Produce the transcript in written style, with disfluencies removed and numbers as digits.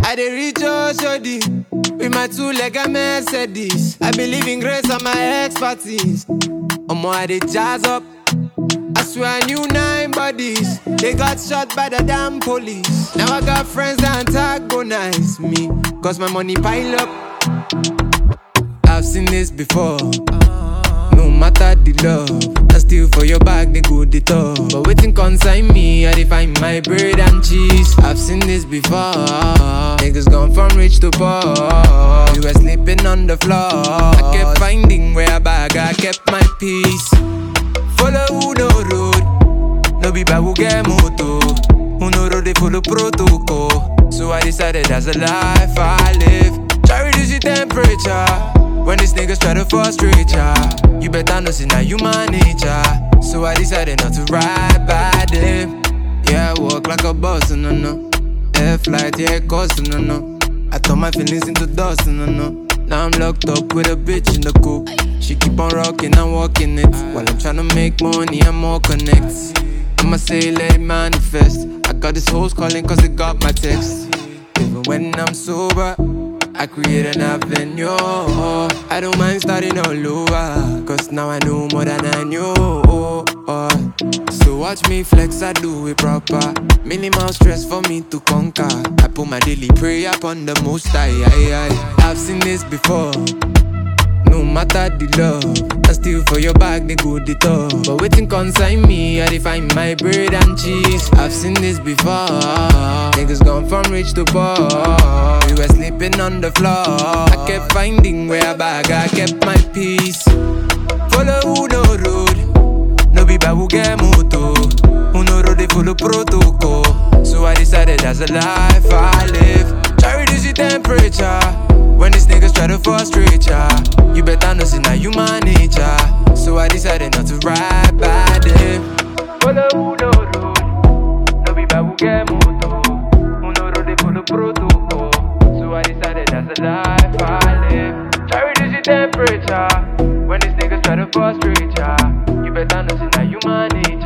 I dey reach Oshodi with my two-legged Mercedes. I believe in grace and my expertise. Omo, I dey jazz up. I swear I knew 9 bodies. They got shot by the damn police. Now I got friends that antagonize me, cause my money pile up. I've seen this before. No matter the love, I steal for your bag, they go the top. But waiting consign me, I define my bread and cheese. I've seen this before. Niggas gone from rich to poor. You were sleeping on the floor. I kept finding where I bag, I kept my peace. Follow who no road, no be bad who get moto. Who no road, they follow protocol. So I decided that's a life I live. Try reduce your temperature when these niggas try to frustrate ya. You better know, see now you my nature. So I decided not to ride by them. Yeah, I walk like a boss, no. Air flight, yeah, it costs, no. I turn my feelings into dust, no. Now I'm locked up with a bitch in the coupe. She keep on rocking, I'm walking it. While I'm tryna make money, I'm more connects. I'ma say let it manifest. I got these hoes calling cause they got my text. Even when I'm sober, I create an avenue. I don't mind starting all over, cause now I know more than I knew. So watch me flex, I do it proper. Minimal stress for me to conquer. I put my daily prayer upon the most high. I've seen this before. No matter the love, I steal for your bag, they go the top. But waiting consign me, I define my bread and cheese. I've seen this before. Niggas gone from rich to poor. We were sleeping on the floor. I kept finding where I bag, I kept my peace. Follow who no road, no be bad who get moto. Who no road, they follow protocol. So I decided that's a life I live. Try reduce your temperature when these niggas try to frustrate ya. You better know, see now you my nature. So I decided not to ride by them. Follow who no road, no be bad who get moto. Who no road, they follow protocol. So I decided that's a life I live. Try reduce your temperature when these niggas try to frustrate ya. You better know, see now you my nature.